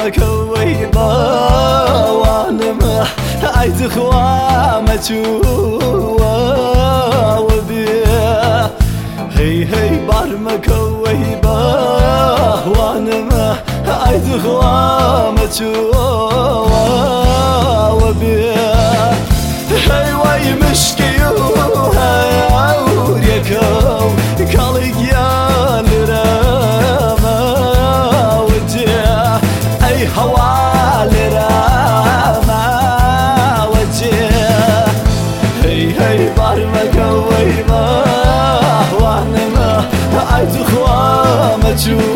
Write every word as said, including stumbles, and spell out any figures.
كويبا وانا ما عايز خوامة جوا وبيا هي هي بارما كويبا وانا ما عايز خوامة جوا وبيا هي واي مشكيو هاي وريكو كالي يا لراما وجه اي حوالي راما وجه هي هي بارما كويبا وانا ما عايز خوامة جوا